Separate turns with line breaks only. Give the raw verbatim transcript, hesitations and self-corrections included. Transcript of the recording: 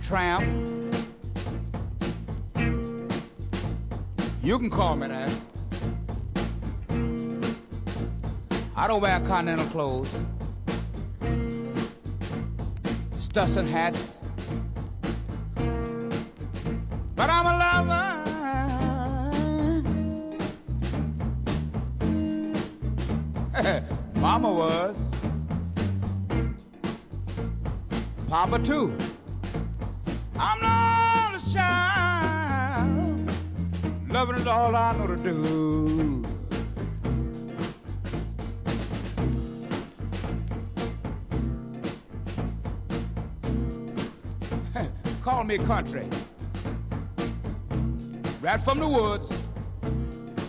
tramp. You can call me that. I don't wear continental clothes, Stusson hats, but I'm a lover. Mama was, Papa too. I'm not a child. Loving is all I know to do. Call me country. Right from the woods.